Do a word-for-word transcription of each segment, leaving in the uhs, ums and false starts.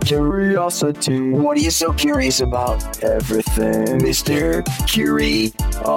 Curiosity. What are you so curious about? Everything, Mister Curiosity.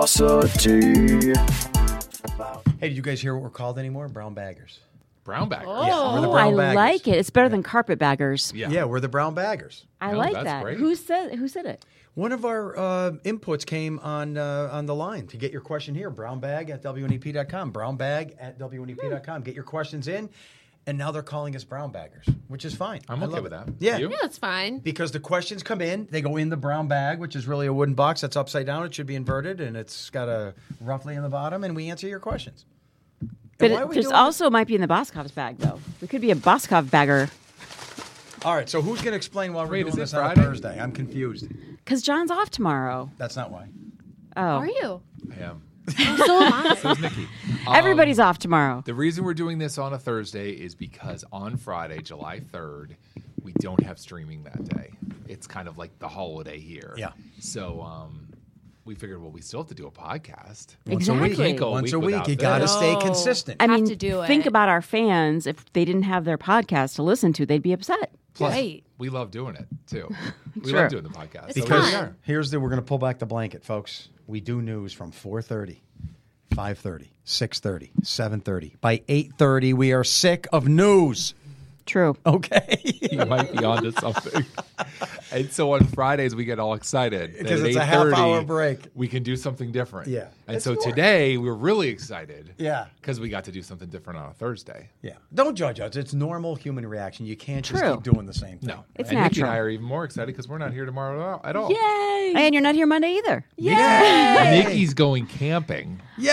Hey, did you guys hear what we're called anymore? Brown baggers. Brown baggers. Oh, Yeah, we're the I brown baggers. like it. It's better than carpetbaggers. Yeah. Yeah, we're the brown baggers. I No, like that's that. great. Who said who said it? One of our uh, inputs came on uh, on the line to get your question here. Brownbag at W N E P dot com. Brownbag at W N E P dot com. Get your questions in. And now they're calling us brown baggers, which is fine. I'm I okay love with it. that. Yeah. You? Hmm. Yeah, that's fine. Because the questions come in, they go in the brown bag, which is really a wooden box that's upside down. It should be inverted, and it's got a roughly in the bottom, and we answer your questions. But And why are it, we there's doing also might be in the Boscov's bag though. We could be a Boscov bagger this? All right, so who's going to explain why we're Wait, doing is it this on a Friday? Thursday? I'm confused. because John's off tomorrow. That's not why. Oh, Are you? I am. So am I. So is Nikki. everybody's off tomorrow. The reason we're doing this on a Thursday is because on Friday, July third, we don't have streaming that day. It's kind of like the holiday here. Yeah. So um, we figured, well, we still have to do a podcast. Once a week. Exactly. Can't go a Once week a week. without You got to this. stay No. consistent. I Have mean, to do think it. about our fans. If they didn't have their podcast to listen to, they'd be upset. Plus, Right. we love doing it, too. We Sure. love doing the podcast. It's So Because we fun. are. here's the, we're going to pull back the blanket, folks. We do news from four thirty, five thirty, six thirty, seven thirty. By eight thirty, we are sick of news. True. Okay? You might be onto something. And so on Fridays, we get all excited. that Because at it's a eight thirty, half-hour break. We can do something different. Yeah. And It's so more- today, we're really excited. Yeah. Because we got to do something different on a Thursday. Yeah. Don't judge us. It's normal human reaction. You can't just True. keep doing the same thing. No. It's and Nikki and natural. I are even more excited because we're not here tomorrow at all. Yay! And you're not here Monday either. Yay! Nikki's going camping. Yay!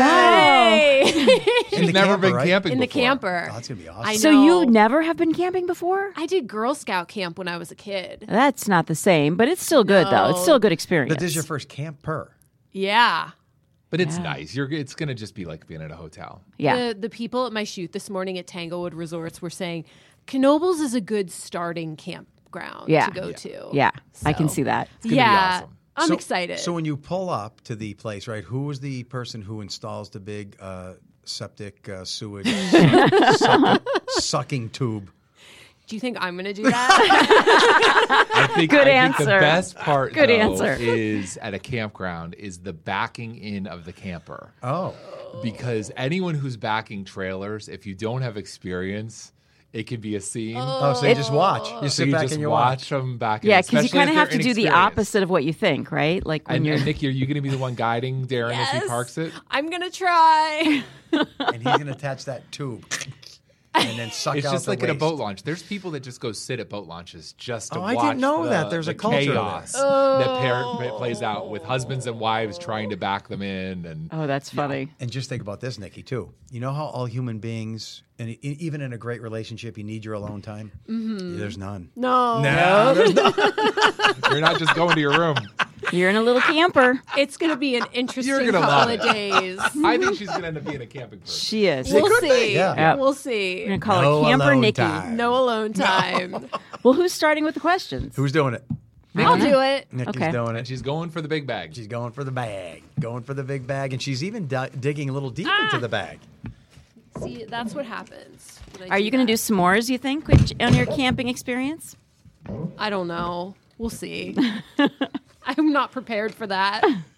I know. She's In the never camper, been right? camping In the before. camper. Oh, that's going to be awesome. I So know. you never have been camping before? I did Girl Scout camp when I was a kid. That's not the same, but it's still good though. It's No. still a good experience. But this is your first camper. Yeah. But it's Yeah. nice. You're. It's going to just be like being at a hotel. yeah. The the people at my shoot this morning at Tanglewood Resorts were saying Knoebels is a good starting campground Yeah. to go to. yeah. I can So- see that. gonna be Yeah. awesome. I'm So- excited. So when you pull up to the place, right, who was the person who installs the big uh, septic uh, sewage suck- sucking tube? Do you think I'm going to do that? I think, Good I think the answer. best part Good though, answer. is at a campground is the backing in of the camper. Oh. Because anyone who's backing trailers, if you don't have experience, it can be a scene. Oh, so you just watch. You So sit you back just and you watch watch. them back. Yeah, in, because you especially kind if of have they're to do the inexperienced. opposite of what you think, right? Like when And, you're and Nikki, are you going to be the one guiding Darren as he Yes. parks it? I'm going to try. And he's going to attach that tube and then suck It's out just the like at a waste. boat launch. There's people that just go sit at boat launches just to Oh, watch I didn't know the, that. There's the a culture there. chaos that pair, plays out with husbands and wives trying to back them in. And Oh, that's funny. And just think about this, Nikki, too. You know how all human beings, and e- even in a great relationship, you need your alone time? Mm-hmm. There's none. No. No, there's none. you're not just going to your room. You're in a little camper. It's going to be an interesting You're gonna couple love of it. days. I think she's going to end up being a camping person. She is. We'll could be, see. yeah. Yeah. We'll We're see. gonna call No her Camper alone Nikki. time. No alone time. Well, who's starting with the questions? Who's doing it? I'll do it. Nikki's Okay. doing And it. she's going for the big bag. She's going for the bag. Going for the big bag. And she's even di- digging a little deep into the bag. See, that's what happens. when I Are you going to do that. s'mores, you think, which, on your camping experience? I don't know. We'll see. I'm not prepared for that.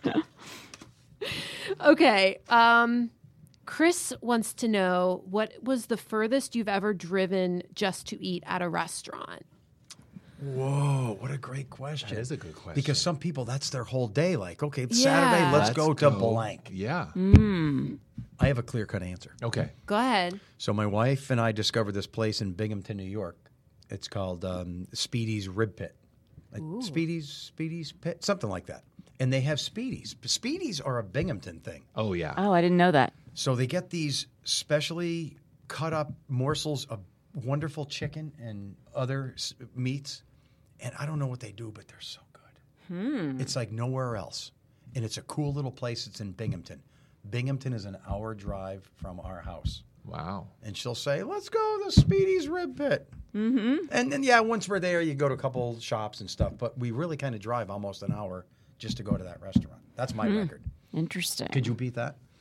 Okay. Um, Chris wants to know, what was the furthest you've ever driven just to eat at a restaurant? Whoa, what a great question. That is a good question. Because some people, that's their whole day. Like, okay, it's Yeah. Saturday, let's, Let's go to go. blank. Yeah. I have a clear-cut answer. Okay. Go ahead. So my wife and I discovered this place in Binghamton, New York. It's called um, Speedy's Rib Pit. Like Speedy's Speedy's Pit, something like that. And they have Speedies. Speedies are a Binghamton thing. Oh, yeah. Oh, I didn't know that. So they get these specially cut up morsels of wonderful chicken and other s- meats. And I don't know what they do, but they're so good. It's like nowhere else. And it's a cool little place. It's in Binghamton. Binghamton is an hour drive from our house. Wow. And she'll say, let's go to Speedy's Rib Pit. Mm-hmm. And then, yeah, once we're there, you go to a couple shops and stuff. But we really kind of drive almost an hour just to go to that restaurant. That's my record. Interesting. Could you beat that?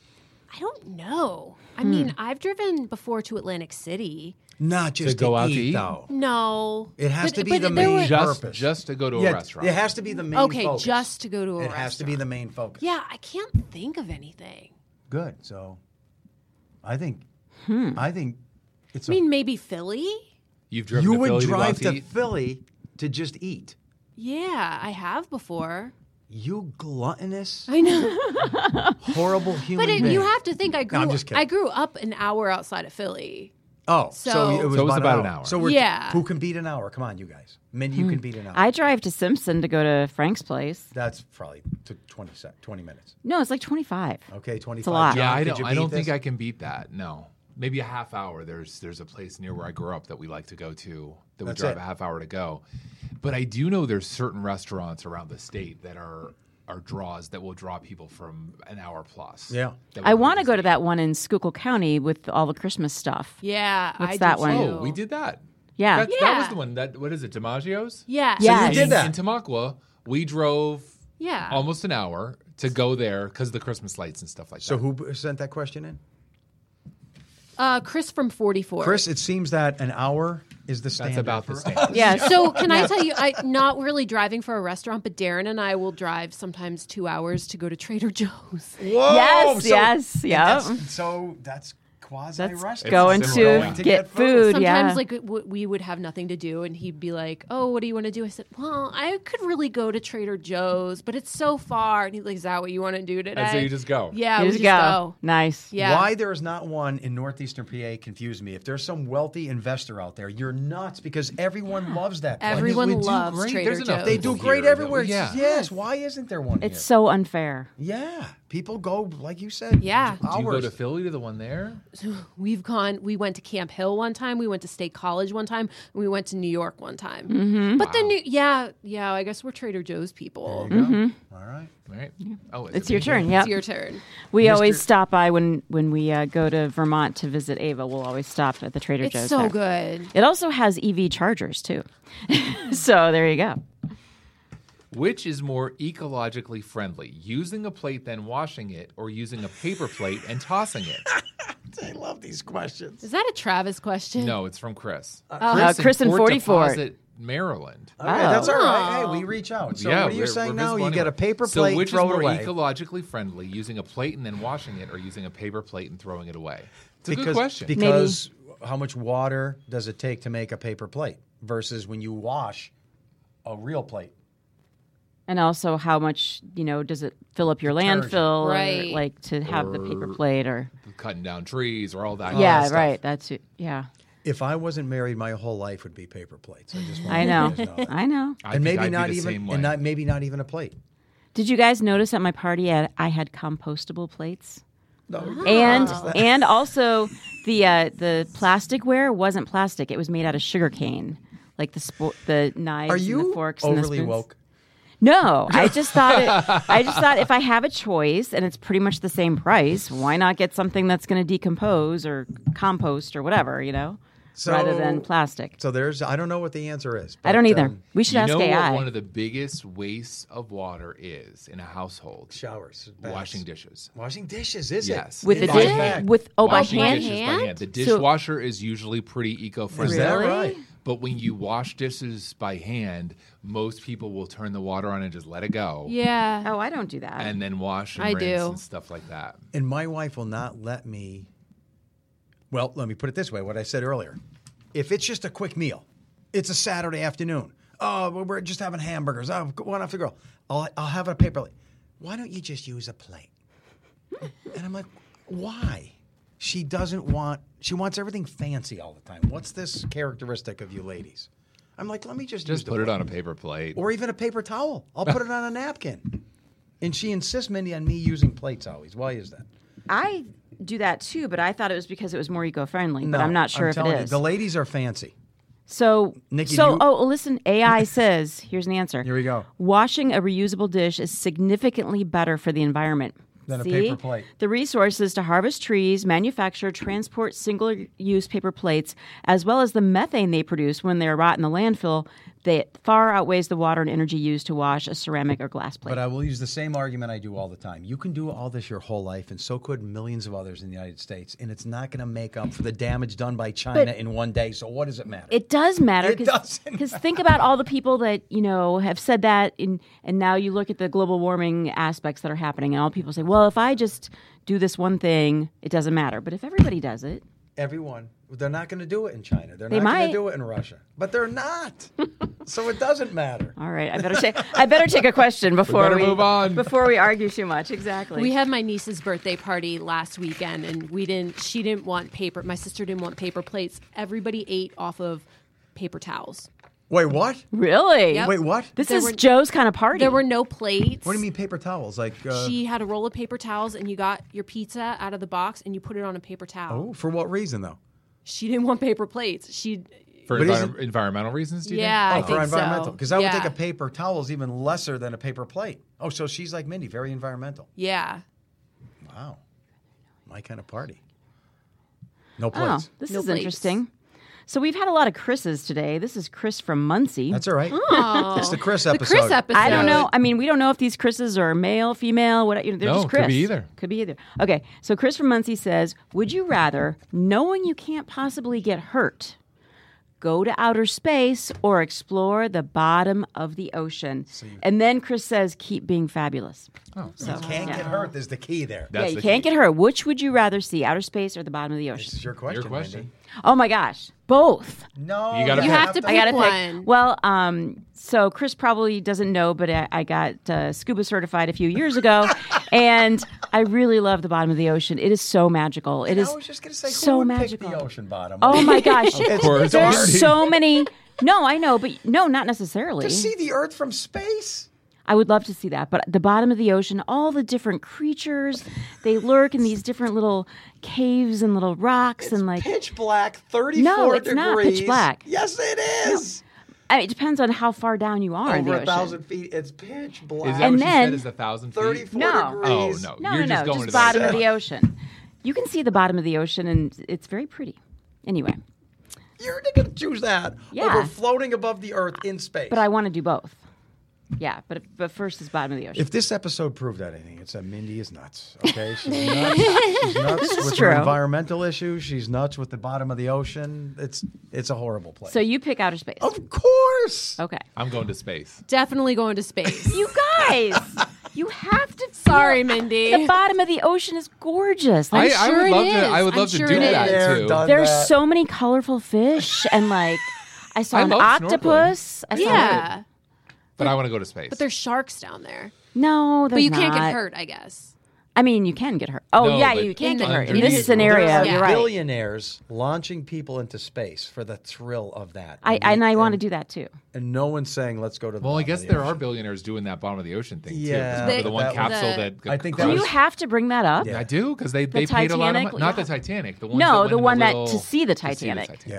I don't know. I mean, I've driven before to Atlantic City. Not just go to out to eat, eat? though. No. It has But- to be but the there main were- Just, purpose. just to go to a yeah, restaurant. it has to be the main Okay, focus. just to go to a It restaurant. has to be the main focus. Yeah, I can't think of anything. Good. So, I think, I think it's. I mean, maybe Philly? You've a, driven you to would Philly drive to, go out to to eat? Philly to just eat. Yeah, I have before. You gluttonous, I know. horrible human But it, being. you have to think I grew I'm just kidding. I grew up an hour outside of Philly. Oh, so, So- it was So it was about, about an an hour. hour. So we're Yeah. who can beat an hour? Come on, you guys. Mindy, you can beat an hour. I drive to Simpson to go to Frank's place. That's probably t- twenty, sec- twenty minutes. No, it's like twenty-five. Okay, twenty-five. a lot. John, Yeah, I could don't. you I beat don't think this? I can beat that. No, maybe a half hour. There's there's a place near where I grew up that we like to go to. That we That's drive it. a half hour to go. But I do know there's certain restaurants around the state that are are draws that will draw people from an hour plus. Yeah. that I would want to just go to eat. that one in Schuylkill County with all the Christmas stuff. Yeah, What's I that do one? too. Oh, we did that. Yeah. That, that was Yeah. the one. That what is it? DiMaggio's. Yeah. Yeah. you did in, that. in Tamaqua. We drove Yeah. almost an hour to go there because of the Christmas lights and stuff like So that. who b- sent that question in? Uh, Chris from forty-four. Chris, it seems that an hour is the standard. That's about the for- standard. Yeah. So can I tell you, I not really driving for a restaurant, but Darren and I will drive sometimes two hours to go to Trader Joe's. Whoa! Yes, so- yes, and yeah. that's- So that's quasi That's restaurant. going It's to similar, Going yeah. to get, get food. food. Sometimes, yeah. like w- we would have nothing to do, and he'd be like, "Oh, what do you want to do?" I said, "Well, I could really go to Trader Joe's, but it's so far." And he's like, "Is that what you want to do today?" And so you just go. yeah, You we just just go. go. Nice. Yeah. Why there is not one in northeastern P A confused me. If there's some wealthy investor out there, you're nuts because everyone loves that place. Everyone We do loves great. Trader There's enough Joe's. They people do great here that- everywhere. yeah. Yes. Why isn't there one It's here? so unfair. Yeah. People go, like you said. Yeah. Do you go hours. to Philly to the one there? We've gone. We went to Camp Hill one time. We went to State College one time. And we went to New York one time. Mm-hmm. But the new, yeah, yeah. I guess we're Trader Joe's people. There you go. All right. All right. Oh, is It's it your me? turn. Yeah. It's your turn. We always Mister stop by when when we uh, go to Vermont to visit Ava. We'll always stop at the Trader It's Joe's. so there. good. It also has E V chargers too. So there you go. Which is more ecologically friendly, using a plate then washing it, or using a paper plate and tossing it? I love these questions. Is that a Travis question? No, it's from Chris. Uh, Chris in Fort forty-four. Deposit, Maryland. Okay, that's all right. Hey, Oh. we reach out. So yeah, what are you we're- saying we're now? visible You get a anyway. paper So plate, which throw is more it away. ecologically friendly, using a plate and then washing it, or using a paper plate and throwing it away? It's a because, good question. Because how much water does it take to make a paper plate versus when you wash a real plate? And also, how much you know does it fill up your Detergent. landfill, Right. or like to have the paper Or- plate, or Cutting down trees or all that. yeah, that stuff. right. That's it. Yeah, If I wasn't married, my whole life would be paper plates. I just want I you know. guys to know that. I know. I and think maybe I'd be not the even, same way. and not maybe not even a plate. Did you guys notice at my party I I had compostable plates? No, And and also the uh, the plasticware wasn't plastic; it was made out of sugar cane, like the spo- the knives are and you the forks and the overly spoons. woke? No, I just thought it, I just thought if I have a choice and it's pretty much the same price, why not get something that's going to decompose or compost or whatever, you know, So- rather than plastic. So there's, I don't know what the answer is. I don't but, either. um, We should You ask know A I. what one of the biggest wastes of water is in a household? showers, baths. Washing dishes. washing dishes. Is Yes. it with the By dish, hand. with oh Washing by hand. dishes by hand. The So- dishwasher is usually pretty eco-friendly. Is that Really? right? But when you wash dishes by hand, most people will turn the water on and just let it go. Yeah. Oh, I don't do that. And then wash and I rinse do. and stuff like that. And my wife will not let me. Well, let me put it this way: what I said earlier. If it's just a quick meal, it's a Saturday afternoon. Oh, well, we're just having hamburgers. Oh, one after the girl. I'll, I'll have a paper plate. Why don't you just use a plate? And I'm like, why? She doesn't want. She wants everything fancy all the time. What's this characteristic of you ladies? I'm like, let me just use Just the put it plate. on a paper plate. Or even a paper towel. I'll put it on a napkin. And she insists, Mindy, on me using plates always. Why is that? I do that too, but I thought it was because it was more eco-friendly. But No, I'm not sure if telling it you, is. the ladies are fancy. So, Nikki, so you- oh, listen. A I says here's an answer. Here we go. Washing a reusable dish is significantly better for the environment Than a See? paper plate. The resources to harvest trees, manufacture, transport single-use paper plates, as well as the methane they produce when they rot in the landfill, that far outweighs the water and energy used to wash a ceramic or glass plate. But I will use the same argument I do all the time. You can do all this your whole life, and so could millions of others in the United States, and it's not going to make up for the damage done by China But in one day. So what does it matter? It does matter. It doesn't Because think about all the people that, you know, have said that, in, and now you look at the global warming aspects that are happening, and all people say, well, if I just do this one thing, it doesn't matter. But if everybody does it, Everyone. They're not going to do it in China. They're They not going might. to do it in Russia. But they're not. So it doesn't matter. all right, I better take I better take a question before better we move on. before we argue too much. Exactly. We had my niece's birthday party last weekend, and we didn't. She didn't want paper. My sister didn't want paper plates. Everybody ate off of paper towels. Wait, what? really? Yep. Wait, what? This There is were- Joe's kind of party. There were no plates. What do you mean paper towels? Like, uh, She had a roll of paper towels, and you got your pizza out of the box, and you put it on a paper towel. oh, for what reason, though? She didn't want paper plates. She, For But envir- isn't- environmental reasons, do you yeah, Oh, I for think environmental. so. Because I would yeah. think a paper towel is even lesser than a paper plate. Oh, so she's like Mindy, very environmental. Yeah. Wow. My kind of party. No Oh, plates. this No is plates. interesting. So we've had a lot of Chris's today. This is Chris from Muncie. That's all right. Oh. It's the Chris The episode. Chris episode. I don't know. I mean, we don't know if these Chris's are male, female, what you know, they're No, just Chris. could be either. Could be either. Okay, so Chris from Muncie says, "Would you rather, knowing you can't possibly get hurt, go to outer space or explore the bottom of the ocean?" And then Chris says, "Keep being fabulous." Oh, You can't get hurt. There's the key there. That's yeah, you the can't key. get hurt. Which would you rather see, outer space or the bottom of the ocean? This is your question. Your question. Mindy. Oh my gosh, both. No. You gotta You pick. have to I gotta pick pick. one. Well, um, so Chris probably doesn't know, but I, I got uh, scuba certified a few years ago, and I really love the bottom of the ocean. It is so magical. It And is I was just going to say, so who would magical. pick the ocean bottom? Oh my gosh, course, there's Marty. so many. No, I know, but no, not necessarily. To see the Earth from space? I would love to see that, but the bottom of the ocean, all the different creatures, they lurk in these different little caves and little rocks, and like Pitch black, thirty-four No, it's degrees. not pitch black. Yes, it is. I mean, it depends on how far down you are in the Over a ocean. thousand feet, it's pitch black. Is that And what then- she said is a thousand feet? thirty-four No. degrees. Oh, no. No, You're no, just no, going just to bottom the of the ocean. You can see the bottom of the ocean, and it's very pretty. Anyway, You're going to choose that Yeah. over floating above the Earth in space. but I want to do both. Yeah, but but first is bottom of the ocean. If this episode proved anything, it's that Mindy is nuts. Okay, she's nuts. She's nuts is with true. her environmental issues. She's nuts with the bottom of the ocean. It's it's a horrible place. so you pick outer space. of course. Okay. I'm going to space. Definitely going to space. You guys, you have to. Sorry, feel- Mindy. The bottom of the ocean is gorgeous. I, Like, I sure would it love to. is. I would I'm love sure to do it that is. too. Done there's that. so many colorful fish, and like I saw I an love octopus. I saw yeah. But I want to go to space. But there's sharks down there. No, there's But you can't not. get hurt, I guess. I mean, you can get hurt. Oh No, yeah, but you can in get the- hurt in underneath- this scenario. There are You're right. billionaires launching people into space for the thrill of that. I And and the- I want to and- do that too. And no one's saying let's go to the well, I bottom guess of the there are ocean. billionaires doing that bottom of the ocean thing Yeah, too. 'Cause remember but the one that was- capsule The- that I think crashed? that Do you was- have to bring that up? Yeah. I do because they they paid a lot of Titanic? money. Not the Yeah. Titanic. The ones No, that went the in one that- little- to see the to see Titanic. Yeah.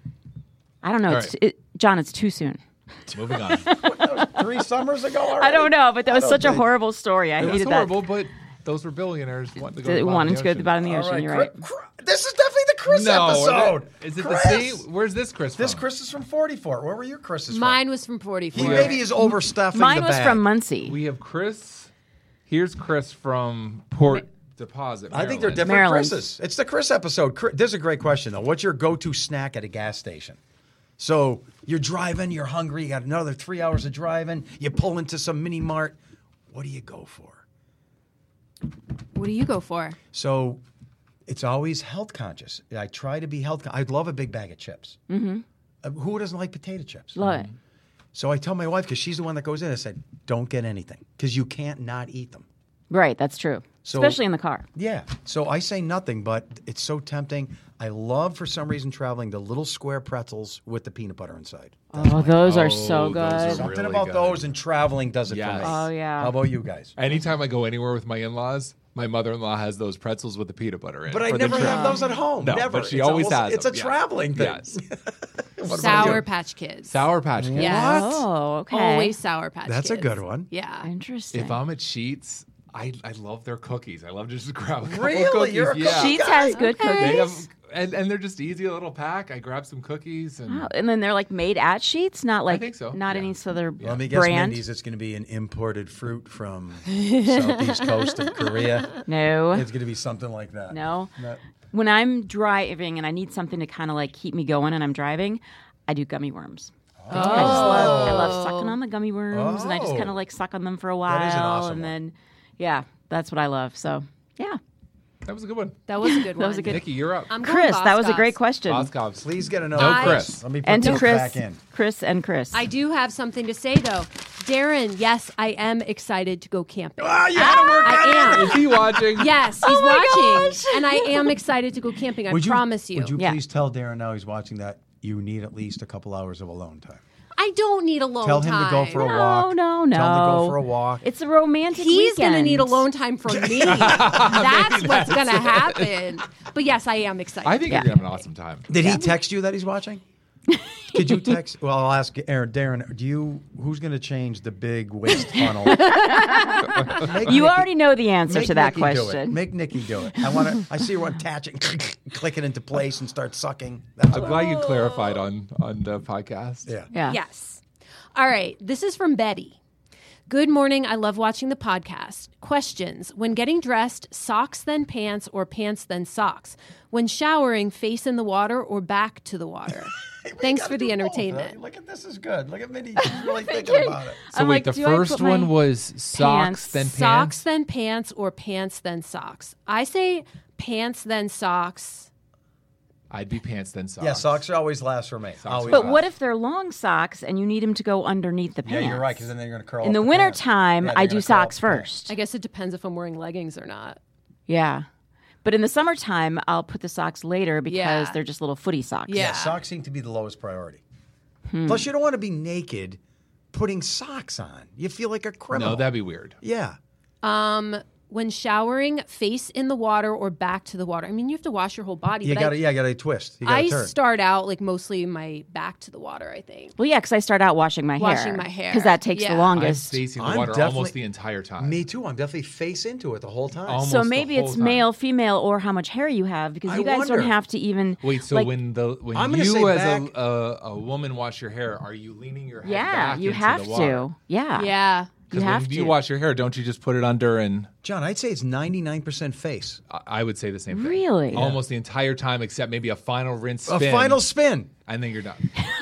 I don't know. All It's, it, John, it's too soon. Moving on. Three summers ago already? I don't know, but that was don't such a think- horrible story. I It was hated horrible, but those were billionaires wanting to go to that. the bottom Wanting of to the go to the ocean. bottom of the All ocean. right, You're Chris- right. Chris- this is definitely the Chris No, episode. is it Chris. the same? Where's this Chris from? This Chris is from forty-four. Where were your Chris's Mine was from from? forty-four. He maybe is overstuffing Mine the was bag. from Muncie. We have Chris. Here's Chris from Port Deposit. I think they're Maryland. different Maryland. Chris's. It's the Chris episode. Chris, this is a great question, though. What's your go-to snack at a gas station? So you're driving, you're hungry, you got another three hours of driving, you pull into some mini mart. What do you go for? What do you go for? So it's always health conscious. I try to be health con- I love a big bag of chips. Mm-hmm. Uh, who doesn't like potato chips? Love it. So I tell my wife, because she's the one that goes in, I said, don't get anything, because you can't not eat them. Right, that's true. So- Especially in the car. Yeah. So I say nothing, but it's so tempting. I love, for some reason, traveling the little square pretzels with the peanut butter inside. Oh, those are Oh, so those good. are Something really about good. those and traveling does it Yes. for me. Oh, yeah. How about you guys? Anytime I go anywhere with my in-laws, my mother-in-law has those pretzels with the peanut butter in. But I for the never trip. have those at home. No, never. but she It's always almost- has It's them. a Yeah. traveling thing. Yes. What about Sour you? Patch Kids. Sour Patch Kids. Yeah. What? Oh, okay. Always Sour Patch That's a Kids. good one. Yeah. Interesting. If I'm at Sheetz, I, I love their cookies. I love just to grab a couple Really? of cookies. You're a yeah. cookie Sheets has good Okay. They cookies. have, and, and they're just easy, a little pack. I grab some cookies and Wow. And then they're like made at Sheets, not like think so, not yeah. any other Let me guess, brand. Mindy's. It's going to be an imported fruit from southeast coast of Korea. No, It's going to be something like that. no. Not- When I'm driving and I need something to kind of like keep me going, and I'm driving, I do gummy worms. I just love, I love sucking on the gummy worms, and I just Oh. kind of like suck on them for a while, That is an awesome and one. then yeah, that's what I love. So yeah, that was a good one. That was a good one. that was a good. Nikki, you're up. I'm going Chris, that was a Boscov's. great question. Boscov's. Please get another. No, I- Chris. Let me put And to this Chris, back in. Chris and Chris. I do have something to say though. Darren, yes, I am excited to go camping. Ah, you had to work that in. I am. Is he watching? Yes, he's watching, and I am excited to go camping. I Would you, promise you. Would you Yeah. please tell Darren now he's watching that you need at least a couple hours of alone time? I don't need alone Tell him time. to go for a no, walk. no, no. Tell him to go for a walk. It's a romantic. He's going to need alone time from me. That's what's going to happen. But yes, I am excited. I think Yeah. you're going to have an awesome time. Did he text you that he's watching? Did you text? Well, I'll ask Aaron. Darren, do you? Who's going to change the big waste funnel? Make You Nikki- already know the answer make to that Nikki do it. question. Make Nikki do it. I want to. I see her attaching, click it into place, and start sucking. That's I'm what glad you clarified on on the podcast. Yeah. Yeah. Yes. All right. This is from Betty. Good morning. I love watching the podcast. Questions. When getting dressed, socks then pants or pants then socks? When showering, face in the water or back to the water? Thanks Gotta for the do both, entertainment. huh? Look at this is good. Look at Mindy. She's really thinking about it. So I'm wait, like, the do I first put my one was socks, pants- then Socks pants. then pants or pants then socks? I say pants then socks. I'd be pants, then socks. Yeah, socks are always last for me. Always But last. what if they're long socks and you need them to go underneath the Yeah, pants? you're right. Because then they're going to curl. In up the the winter pants. time, Yeah, I they're do gonna curl up socks the pants. first. I guess it depends if I'm wearing leggings or not. Yeah. But in the summertime, I'll put the socks later because Yeah. they're just little footy socks. Yeah. Yeah, socks seem to be the lowest priority. Hmm. Plus, you don't want to be naked putting socks on. You feel like a criminal. No, that'd be weird. yeah. Um, when showering, face in the water or back to the water. I mean, you have to wash your whole body. You but got to, I, yeah, got to twist. You got I to turn. start out like mostly my back to the water. I think. Well, yeah, because I start out washing my hair. Washing my hair. Because that takes Yeah. the I'm longest. facing the I'm water definitely- almost the entire time. Me too. I'm definitely face into it the whole time. Almost So the maybe whole it's time. male, female, or how much hair you have because I you guys wonder. don't have to even. Wait, so like, when the when I'm gonna say you as back- a, a a woman wash your hair, are you leaning your head Yeah, back you into have the water? to. Yeah. Yeah. Because You when have you to. wash your hair, don't you just put it under and John, I'd say it's ninety-nine percent face. I- I would say the same thing. Really? Almost the entire time except maybe a final rinse A spin. final spin. and then you're done.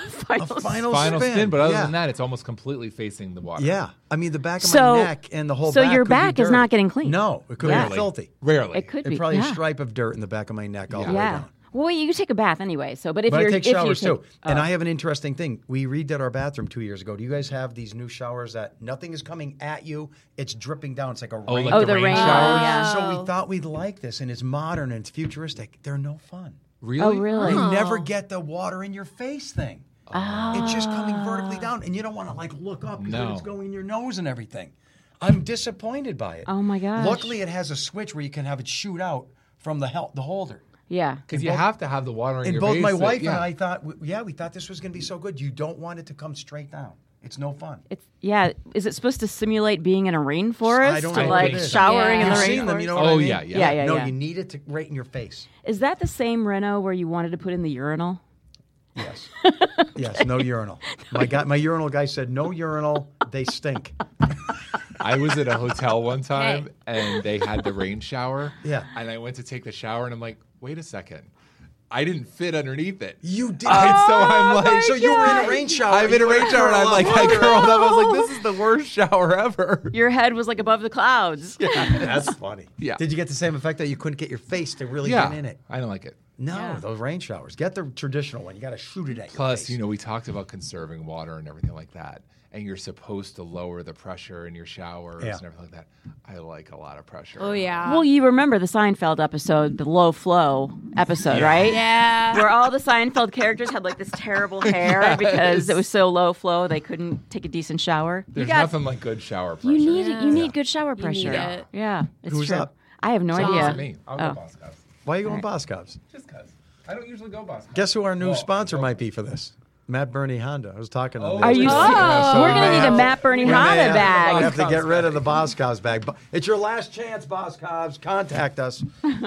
A final, Final spin. spin, but other yeah. than that, it's almost completely facing the water. Yeah. I mean, the back of So- my neck and the whole so back your could be back is dirty. not getting clean? No, it could Yeah. be filthy. Rarely. It could It's be. probably yeah. a stripe of dirt in the back of my neck all the way Yeah. down. Well, you take a bath anyway. So, but if But you're I take if showers you take, too. And oh. I have an interesting thing. We redid our bathroom two years ago. Do you guys have these new showers that nothing is coming at you? It's dripping down. It's like a Oh, rain. like Oh, the, the rain rain showers? shower, yeah. So we thought we'd like this, and it's modern and it's futuristic. They're no fun. Really? Oh, really? You Oh. never get the water in your face thing. Oh. It's just coming vertically down, and you don't want to like look up because No. it's going in your nose and everything. I'm disappointed by it. Oh, my gosh. Luckily, it has a switch where you can have it shoot out from the hel- the holder. Yeah. Because you have to have the water in And your both face. my that- wife yeah. and I thought, w- yeah, we thought this was going to be so good. You don't want it to come straight down. It's no fun. It's yeah. Is it supposed to simulate being in a rainforest? I don't to know like what it is. showering Yeah. in the You've rainforest? seen them, you know what Oh, I mean? yeah, yeah. Yeah, yeah, no, yeah. you need it to right in your face. Is that the same Renault where you wanted to put in the urinal? Yes. Yes, no urinal. My guy, my urinal guy said, no urinal, they stink. I was at a hotel one time Hey. and they had the rain shower. Yeah. And I went to take the shower and I'm like, wait a second. I didn't fit underneath it. You did. And so I'm like, so you were in a rain shower. I'm in a You rain went shower and I'm curl like, up. I curled up. I was like, this is the worst shower ever. Your head was like above the clouds. That's funny. Yeah. Did you get the same effect that you couldn't get your face to really Yeah. get in it? I don't like it. No, Yeah. those rain showers. Get the traditional one. You got to shoot it at your Plus, face. you know, we talked about conserving water and everything like that. And you're supposed to lower the pressure in your showers Yeah. and everything like that. I like a lot of pressure. Oh yeah. Well, you remember the Seinfeld episode, the low flow episode, right? yeah. Where all the Seinfeld characters had like this terrible hair because it was so low flow they couldn't take a decent shower. There's you got, nothing like good shower pressure. you need Yeah. you need good shower pressure. need it. Yeah, it's Who's true. up? I have no John. idea. It's me. I'll Oh. go Boss Cubs. Why are you going Boscov's? Just because. I don't usually go Boss Cubs. Guess who our new Well, sponsor I go- might be for this? Matt Bernie Honda. I was talking to him. Are you? the serious? other day. So We're we gonna may need a have to- Matt Bernie we may Honda have- bag. We have to get rid of the Boscov's bag. But it's your last chance, Boscov's. Contact us.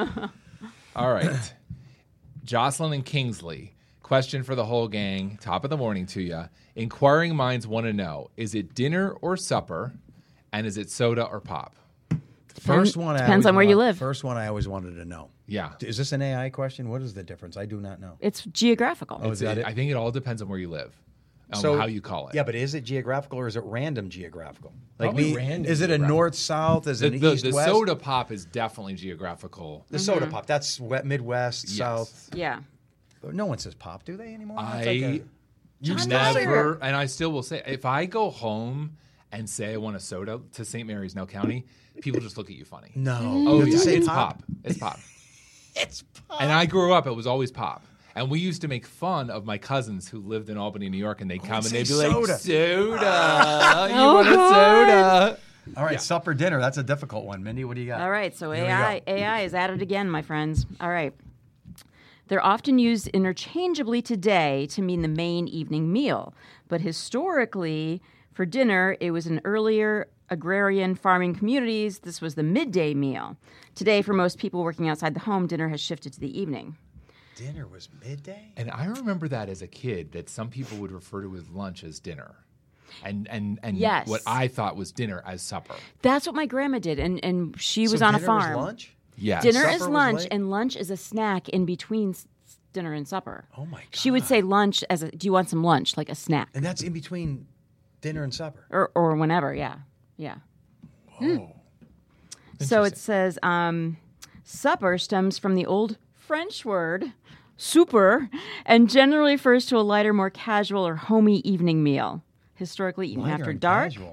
All right. Jocelyn and Kingsley. Question for the whole gang. Top of the morning to you. Inquiring minds want to know, is it dinner or supper? And is it soda or pop? First one. I depends always on where you want- live. First one I always wanted to know. Yeah. Is this an A I question? What is the difference? I do not know. It's geographical. Oh, is that It- it? I think it all depends on where you live. On So- how you call it. Yeah, but is it geographical or is it random geographical? Like Probably me, random is it a geographical. north south? Is The, it an the, east the west? soda pop is definitely geographical. The soda pop. That's we- Midwest, Yes. South. Yeah. No one says pop, do they anymore? It's I like a- you John never, and I still will say, if I go home and say I want a soda to Saint Mary's, Nell County, people just look at you funny. no. Oh, You have yeah, to say it's pop. pop. It's pop. It's pop. And I grew up, it was always pop. And we used to make fun of my cousins who lived in Albany, New York, and they'd come and say they'd be like, soda. soda. You Oh, want a soda? All right, supper, dinner. That's a difficult one. Mindy, what do you got? All right, so Here we A I go. A I is at it again, my friends. All right. They're often used interchangeably today to mean the main evening meal, but historically, for dinner, it was in earlier agrarian farming communities. This was the midday meal. Today, for most people working outside the home, dinner has shifted to the evening. Dinner was midday? And I remember that as a kid, that some people would refer to as lunch as dinner. And and, and Yes. what I thought was dinner as supper. That's what my grandma did, and, and she was So on a dinner was farm. lunch? Yes. Dinner Supper is was lunch, late? and lunch is a snack in between s- dinner and supper. Oh, my She would God. say lunch as a, do you want some lunch, like a snack? And that's in between dinner and supper. Or, or whenever, yeah. Yeah. Oh. So it says um, supper stems from the old French word souper and generally refers to a lighter, more casual or homey evening meal. Historically eaten Lighter after and dark, casual.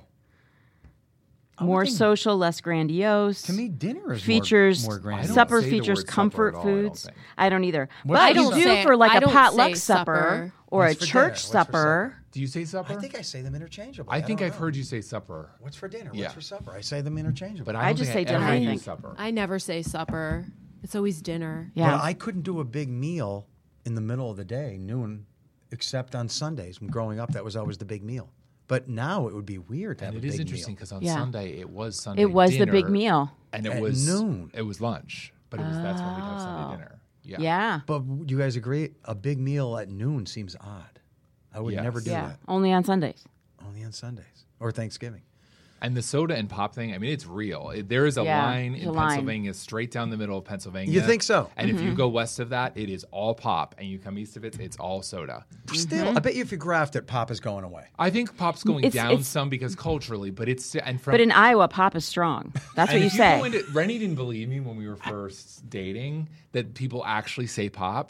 I would more think- social, less grandiose. To me, dinner is features more, more grand. I don't supper say the features word supper comfort at all, I don't foods. think. I don't either. What's but for you supper? do Say- for like I a don't potluck say supper, supper. or What's a for dinner? church What's for supper. Do you say supper? I think I say them interchangeably. I think don't I've know. heard you say supper. What's for dinner? Yeah. What's for supper? I say them interchangeably. But I, I don't just think say I dinner, ever I use think. supper. I never say supper. It's always dinner. Yeah. But I couldn't do a big meal in the middle of the day, noon, except on Sundays. When growing up, that was always the big meal. But now it would be weird to have And a it big is interesting meal. because on Yeah. Sunday it was Sunday. It was the dinner, big meal. and it At was noon. It was lunch, but it was that's when we'd have Oh. Sunday dinner. Yeah. Yeah. But do you guys agree? A big meal at noon seems odd. I would Yes. never do Yeah. that. Only on Sundays. Only on Sundays or Thanksgiving. And the soda and pop thing, I mean, it's real. It, there is a Yeah, line there's in a line. Pennsylvania, straight down the middle of Pennsylvania. You think so? And if Mm-hmm. you go west of that, it is all pop. And you come east of it, it's all soda. Still, I bet you if you graft it, pop is going away. I think pop's going It's- down it's- some because culturally, but it's and from But in Iowa, pop is strong. That's what and you if say. go into, Rennie didn't believe me when we were first dating that people actually say pop.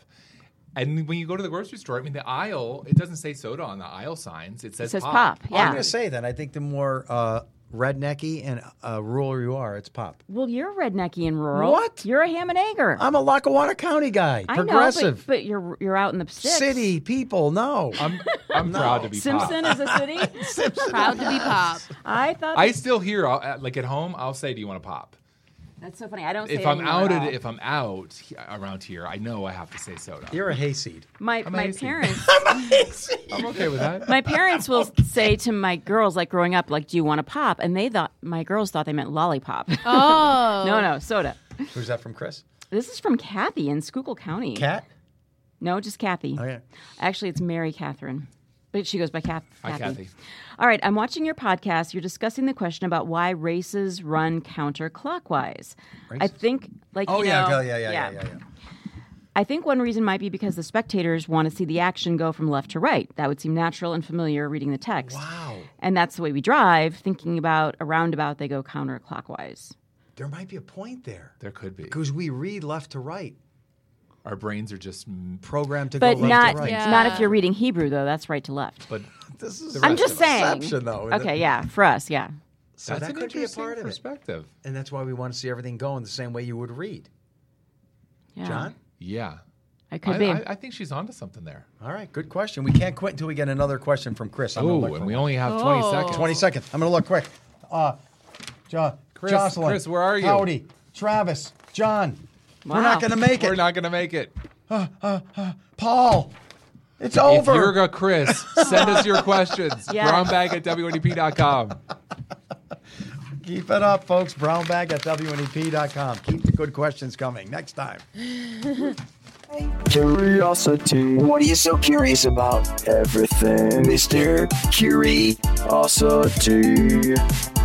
And when you go to the grocery store, I mean, the aisle, it doesn't say soda on the aisle signs. It says, says pop. pop, I'm yeah. going to say that. I think the more uh, rednecky and uh, rural you are, it's pop. Well, you're rednecky and rural. What? You're a ham and egger. I'm a Lackawanna County guy. I Progressive. know, but, but you're you're out in the sticks. City people, no. I'm, I'm proud to be Simpson pop. is a city. Proud to be pop. I thought I still hear, I'll- uh, like at home, I'll say, do you want to pop? that's so funny. I don't say If it I'm anymore out at at, all. if I'm out he- around here, I know I have to say soda. You're a hayseed. my my amazing. parents I'm okay with that. my parents will say to my girls, like growing up, like, do you want to pop? And they thought my girls thought they meant lollipop. Oh. no, no, soda. Who's that from, Chris? This is from Kathy in Schuylkill County. Cat? No, just Kathy. Oh, yeah. Actually, it's Mary Catherine. But she goes by Kath- Hi, Kathy. Kathy. All right, I'm watching your podcast. You're discussing the question about why races run counterclockwise. I Races? think, like, Oh, you yeah, know, yeah, yeah, yeah, yeah, yeah. I think one reason might be because the spectators want to see the action go from left to right. That would seem natural and familiar reading the text. Wow. And that's the way we drive, thinking about a roundabout, they go counterclockwise. There might be a point there. There could be. Because we read left to right. Our brains are just, mm, Programmed to But go left not to right. Yeah. not if you're reading Hebrew, though. That's right to left. but This is I'm just saying. Deception, though. Okay, yeah, for us, yeah. So that's that an could be a interesting part of it. perspective. And that's why we want to see everything going the same way you would read. yeah. John? Yeah. It could I, be. I, I think she's onto something there. All right, good question. We can't quit until we get another question from Chris. I'm gonna Oh, look and for we one. only have twenty Oh. seconds. twenty seconds. I'm going to look quick. Uh, jo- Chris, Jocelyn. Chris, where are you? Howdy. Travis. John. We're Wow. not going to make We're it. not going to make it. Paul. It's over. If you're a Chris, send us your questions. Yes. Brownbag at W N E P dot com. Keep it up, folks. Brownbag at W N E P dot com. Keep the good questions coming. Next time. Curiosity. What are you so curious about? Everything, Mister Curiosity.